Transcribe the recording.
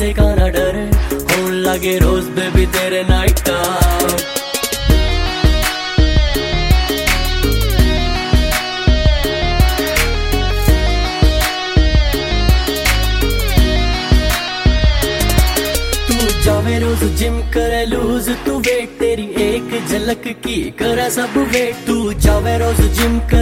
किसे का ना डर, होन लगे रोज बेबी तेरे नाइट आउट। जावे रोज जिम करे लूज, तू वेट तेरी एक झलक की करे सब वेट। तू जावे रोज जिम करे